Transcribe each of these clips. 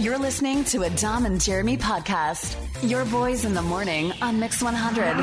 You're listening to a Dom and Jeremy podcast. Your boys in the morning on Mix 100. Are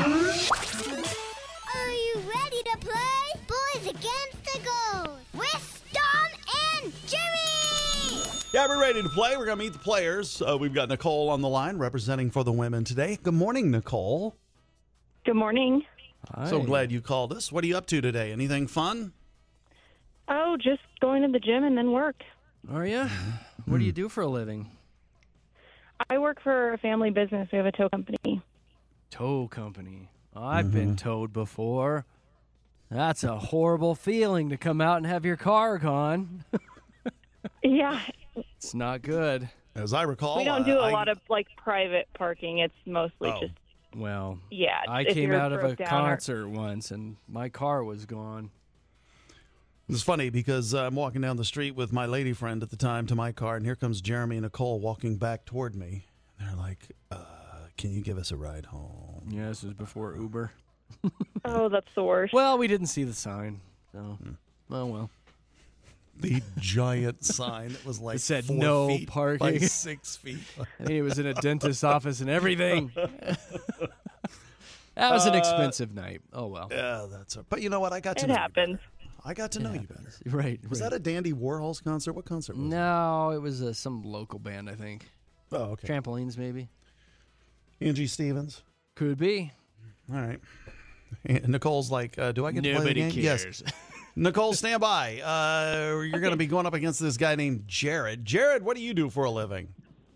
you ready to play? Boys Against the Ghost with Dom and Jeremy! Yeah, we're ready to play. We're going to meet the players. We've got Nicole on the line representing for the women today. Good morning, Nicole. Good morning. Hi. So glad you called us. What are you up to today? Anything fun? Oh, just going to the gym and then work. Are you? What do you do for a living? I work for a family business. We have a tow company. Tow company. I've been towed before. That's a horrible feeling to come out and have your car gone. Yeah, It's not good. As I recall, we don't do a lot of private parking. It's mostly just Well, I if came you're out of a broke down concert once and my car was gone. It's funny because I'm walking down the street with my lady friend at the time to my car, and here comes Jeremy and Nicole walking back toward me. They're like, can you give us a ride home? Yeah, this was before Uber. Oh, that's the worst. Well, we didn't see the sign, so oh well. The giant sign that was like It said 4 no feet parking. by 6 feet. I think it was in a dentist's office and everything. That was an expensive night. Oh well. Yeah, that's it. But you know what? I got to It know happens. you better. I got to know you better. Right. Was that a Dandy Warhol's concert? What concert was it? No, it was some local band, I think. Oh, okay. Trampolines, maybe. Angie Stevens. Could be. All right. And Nicole's like, do I get to play the game? Yes. Nicole, stand by. You're going to be going up against this guy named Jared. Jared, what do you do for a living?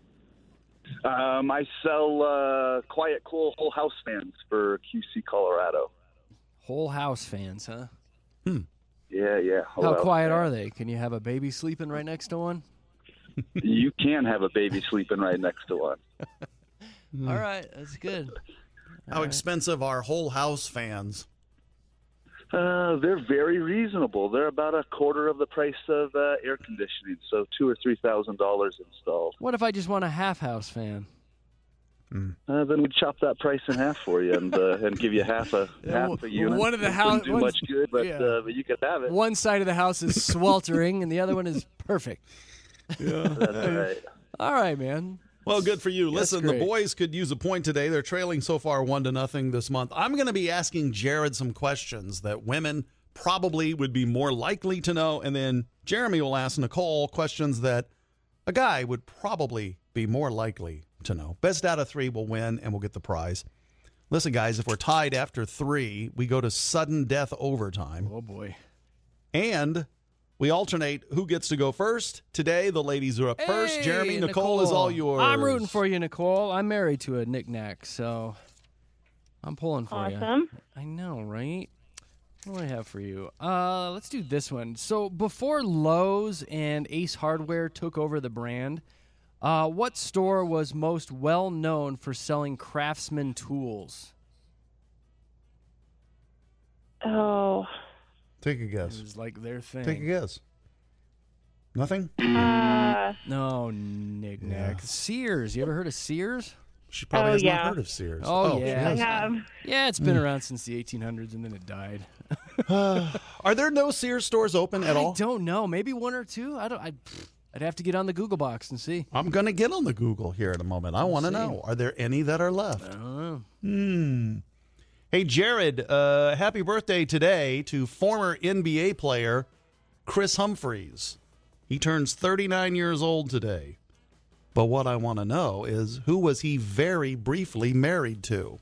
I sell Quiet Cool Whole House fans for QC Colorado. Whole house fans, huh? Yeah. How quiet are they? Can you have a baby sleeping right next to one? You can have a baby sleeping right next to one. All right, that's good. How expensive are whole house fans? They're very reasonable. They're about a quarter of the price of air conditioning, so $2,000 or $3,000 installed. What if I just want a half house fan? Then we'd chop that price in half for you and give you half a unit. one of the It house- wouldn't do much good, but yeah. but you could have it. One side of the house is sweltering and the other one is perfect. That's right. All right, man. Well, good for you. That's Listen, the great. boys could use a point today. They're trailing so far 1-0 this month. I'm going to be asking Jared some questions that women probably would be more likely to know, and then Jeremy will ask Nicole questions that a guy would probably be more likely to know. Best out of 3 will win, and we'll get the prize. Listen, guys, if we're tied after 3, we go to sudden death overtime. Oh, boy. And we alternate who gets to go first. Today, the ladies are up first. Hey, Jeremy, Nicole is all yours. I'm rooting for you, Nicole. I'm married to a knick-knack, so I'm pulling for you. Awesome. I know, right? What do I have for you? Let's do this one. So before Lowe's and Ace Hardware took over the brand, what store was most well known for selling Craftsman tools? Oh, Take a It guess. was like their thing. Take a guess. Nothing? No, knick-knack. Sears. You ever heard of Sears? She probably Oh, has yeah. not heard of Sears. Oh, she yeah. I has. have. Yeah, it's been around since the 1800s, and then it died. Are there no Sears stores open at all? I don't know. Maybe one or two. I'd have to get on the Google box and see. I'm going to get on the Google here in a moment. I want to see. know. Are there any that are left? I don't know. Hey, Jared, happy birthday today to former NBA player Chris Humphries. He turns 39 years old today. But what I want to know is, who was he very briefly married to?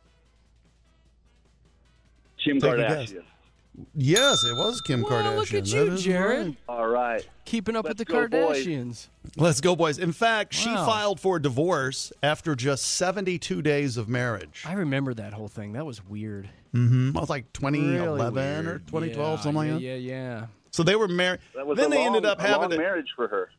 Kim Take a guess. Kardashian. Yes, it was Kim Well, Kardashian. look at That you, is Jared. right. All right. Keeping up with the Let's go, boys. Kardashians. Let's go, boys. In fact, she Wow. filed for divorce after just 72 days of marriage. I remember that whole thing. That was weird. It was like Really 2011 or weird. 2012, Yeah, something like that. Yeah. So they were married. That was Then a they ended up a having long marriage for her.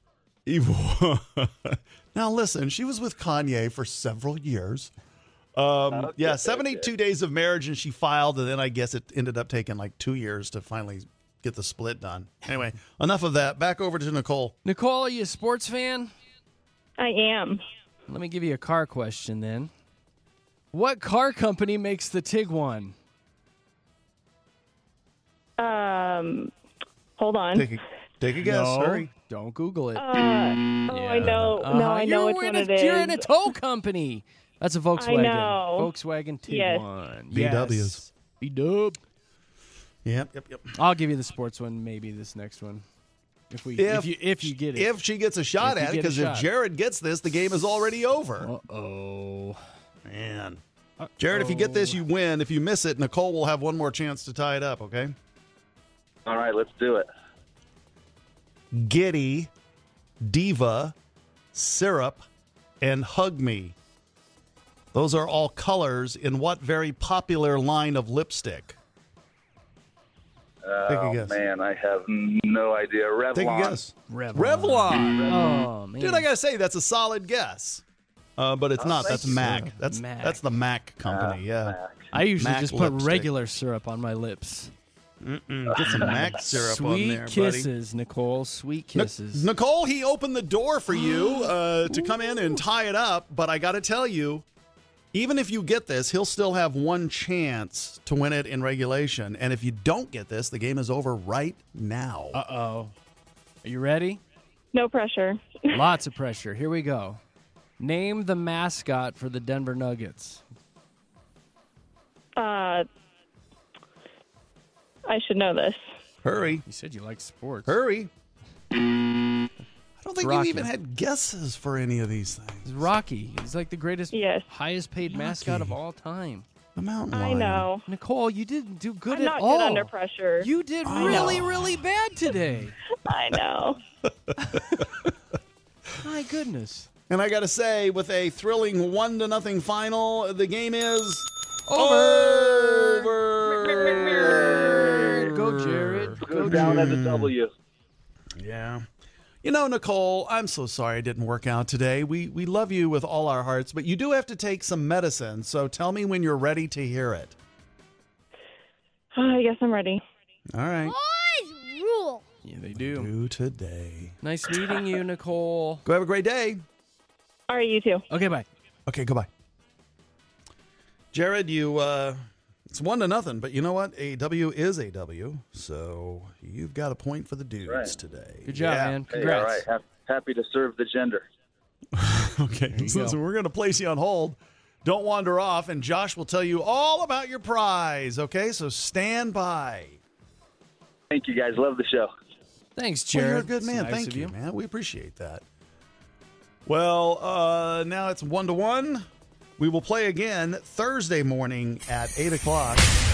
Now listen, she was with Kanye for several years. Okay, 72 days of marriage, and she filed, and then I guess it ended up taking like 2 years to finally get the split done. Anyway, enough of that. Back over to Nicole. Nicole, are you a sports fan? I am. Let me give you a car question then. What car company makes the Tiguan? Hold on. Take a guess. No, Hurry. don't Google it. I know. No, I know You're which one in it is. You're in a tow company. That's a Volkswagen. know. Volkswagen Tiguan. Yes. VWs. Yes. B-dub. Yep. I'll give you the sports one, maybe this next one. If you get it. If she gets a shot If you at it, get a because if shot. Jared gets this, the game is already over. Uh-oh. Man. Jared, if you get this, you win. If you miss it, Nicole will have one more chance to tie it up, okay? All right, let's do it. Giddy, Diva, Syrup, and Hug Me. Those are all colors in what very popular line of lipstick? Take a guess. Man, I have no idea. Revlon. Take a guess. Revlon. Oh, man. Dude, I gotta say, that's a solid guess. But it's not. That's Mac. That's the Mac company, yeah. Mac. I usually Mac just put lipstick. regular syrup on my lips. Get some Mac syrup Sweet on there, kisses, Nicole. Sweet kisses. Nicole, he opened the door for you to come in and tie it up, but I got to tell you, even if you get this, he'll still have one chance to win it in regulation. And if you don't get this, the game is over right now. Uh-oh. Are you ready? No pressure. Lots of pressure. Here we go. Name the mascot for the Denver Nuggets. I should know this. Hurry. You said you like sports. Hurry. I don't think Rocky. you even had guesses for any of these things. It's Rocky. He's like the greatest, Yes. highest paid mascot of all time. The mountain I lion. know. Nicole, you didn't do good I'm at not all. good under pressure. You did really, really bad today. I know. My goodness. And I got to say, with a thrilling 1-0 final, the game is Over. over. Go, Jared. Go down as a W. Yeah. You know, Nicole, I'm so sorry it didn't work out today. We love you with all our hearts, but you do have to take some medicine. So tell me when you're ready to hear it. I guess I'm ready. All right. Boys rule. Yeah, they do. Do today. Nice meeting you, Nicole. Go have a great day. All right, you too. Okay, bye. Okay, goodbye. Jared, it's 1-0, but you know what? A W is a W, so you've got a point for the dudes Right. today. Good job, Yeah. man. Hey, all Congrats. right. Happy to serve the gender. Okay, so we're going to place you on hold. Don't wander off, and Josh will tell you all about your prize, okay? So stand by. Thank you, guys. Love the show. Thanks, Well, Jared. you're a good It's man. nice Thank of you, man. We appreciate that. Well, now it's 1-1. We will play again Thursday morning at 8 o'clock.